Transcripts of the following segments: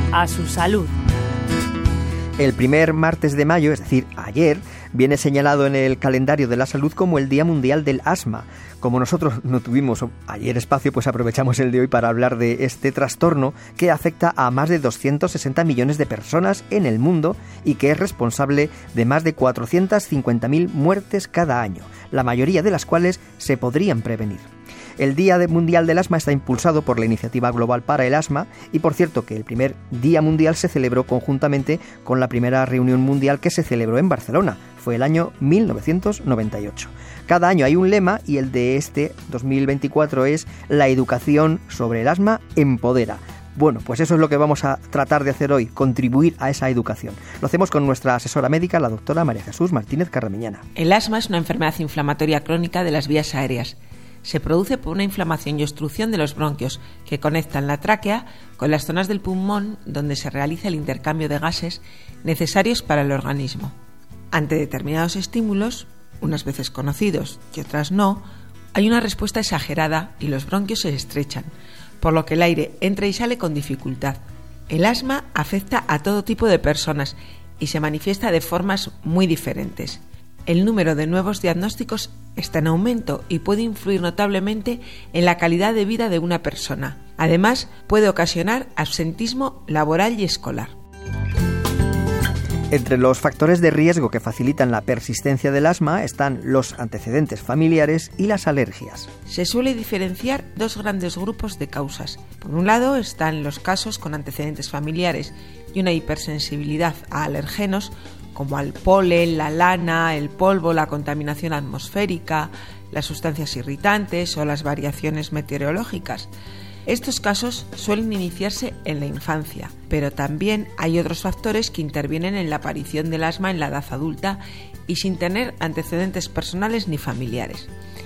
a su salud. El primer martes de mayo, es decir, ayer, viene señalado en el calendario de la salud como el Día Mundial del Asma. Como nosotros no tuvimos ayer espacio, pues aprovechamos el de hoy para hablar de este trastorno que afecta a más de 260 millones de personas en el mundo y que es responsable de más de 450.000 muertes cada año, la mayoría de las cuales se podrían prevenir. El Día Mundial del Asma está impulsado por la Iniciativa Global para el Asma y, por cierto, que el primer Día Mundial se celebró conjuntamente con la primera reunión mundial que se celebró en Barcelona. Fue el año 1998. Cada año hay un lema y el de este 2024 es «La educación sobre el asma empodera». Bueno, pues eso es lo que vamos a tratar de hacer hoy, contribuir a esa educación. Lo hacemos con nuestra asesora médica, la doctora María Jesús Martínez Carramiñana. El asma es una enfermedad inflamatoria crónica de las vías aéreas. Se produce por una inflamación y obstrucción de los bronquios que conectan la tráquea con las zonas del pulmón donde se realiza el intercambio de gases necesarios para el organismo. Ante determinados estímulos, unas veces conocidos y otras no, hay una respuesta exagerada y los bronquios se estrechan, por lo que el aire entra y sale con dificultad. El asma afecta a todo tipo de personas y se manifiesta de formas muy diferentes. El número de nuevos diagnósticos está en aumento y puede influir notablemente en la calidad de vida de una persona. Además, puede ocasionar absentismo laboral y escolar. Entre los factores de riesgo que facilitan la persistencia del asma están los antecedentes familiares y las alergias. Se suele diferenciar dos grandes grupos de causas. Por un lado están los casos con antecedentes familiares y una hipersensibilidad a alergenos como al polen, la lana, el polvo, la contaminación atmosférica, las sustancias irritantes o las variaciones meteorológicas. Estos casos suelen iniciarse en la infancia, pero también hay otros factores que intervienen en la aparición del asma en la edad adulta y sin tener antecedentes personales ni familiares.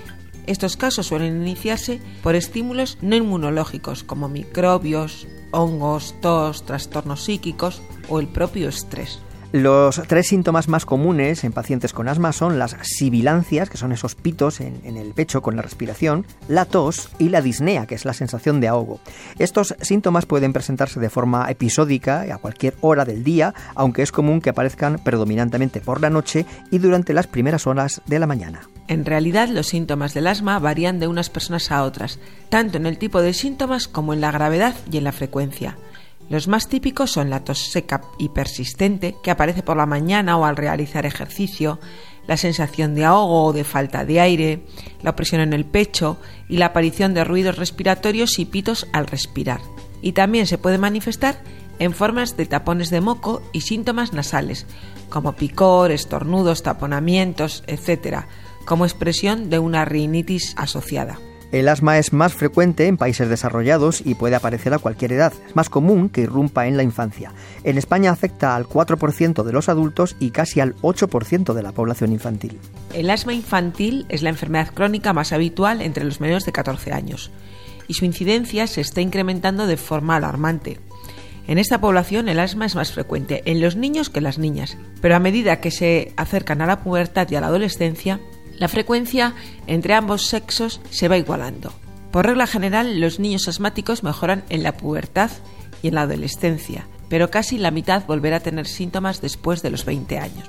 Estos casos suelen iniciarse por estímulos no inmunológicos como microbios, hongos, tos, trastornos psíquicos o el propio estrés. Los tres síntomas más comunes en pacientes con asma son las sibilancias, que son esos pitos en el pecho con la respiración, la tos y la disnea, que es la sensación de ahogo. Estos síntomas pueden presentarse de forma episódica a cualquier hora del día, aunque es común que aparezcan predominantemente por la noche y durante las primeras horas de la mañana. En realidad, los síntomas del asma varían de unas personas a otras, tanto en el tipo de síntomas como en la gravedad y en la frecuencia. Los más típicos son la tos seca y persistente, que aparece por la mañana o al realizar ejercicio, la sensación de ahogo o de falta de aire, la opresión en el pecho y la aparición de ruidos respiratorios y pitos al respirar. Y también se puede manifestar en formas de tapones de moco y síntomas nasales, como picor, estornudos, taponamientos, etc., como expresión de una rinitis asociada. El asma es más frecuente en países desarrollados y puede aparecer a cualquier edad. Es más común que irrumpa en la infancia. En España afecta al 4% de los adultos y casi al 8% de la población infantil. El asma infantil es la enfermedad crónica más habitual entre los menores de 14 años y su incidencia se está incrementando de forma alarmante. En esta población el asma es más frecuente en los niños que en las niñas, pero a medida que se acercan a la pubertad y a la adolescencia, la frecuencia entre ambos sexos se va igualando. Por regla general, los niños asmáticos mejoran en la pubertad y en la adolescencia, pero casi la mitad volverá a tener síntomas después de los 20 años.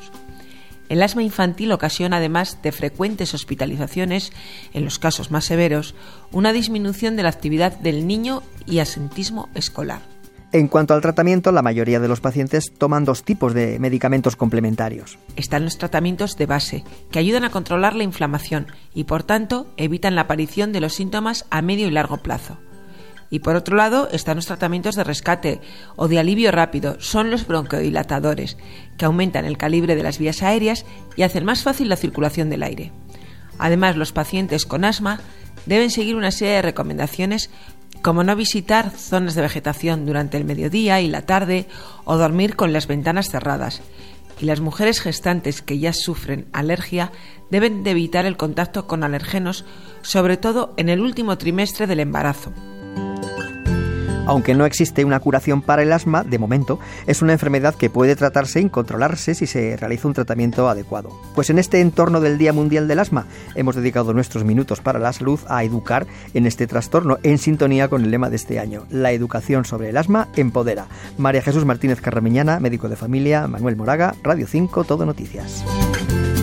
El asma infantil ocasiona, además de frecuentes hospitalizaciones, en los casos más severos, una disminución de la actividad del niño y absentismo escolar. En cuanto al tratamiento, la mayoría de los pacientes toman dos tipos de medicamentos complementarios. Están los tratamientos de base, que ayudan a controlar la inflamación y, por tanto, evitan la aparición de los síntomas a medio y largo plazo. Y por otro lado, están los tratamientos de rescate o de alivio rápido, son los broncodilatadores, que aumentan el calibre de las vías aéreas y hacen más fácil la circulación del aire. Además, los pacientes con asma deben seguir una serie de recomendaciones como no visitar zonas de vegetación durante el mediodía y la tarde o dormir con las ventanas cerradas. Y las mujeres gestantes que ya sufren alergia deben de evitar el contacto con alergenos, sobre todo en el último trimestre del embarazo. Aunque no existe una curación para el asma, de momento, es una enfermedad que puede tratarse y controlarse si se realiza un tratamiento adecuado. Pues en este entorno del Día Mundial del Asma, hemos dedicado nuestros minutos para la salud a educar en este trastorno, en sintonía con el lema de este año: la educación sobre el asma empodera. María Jesús Martínez Carramiñana, médico de familia, Manuel Moraga, Radio 5, Todo Noticias.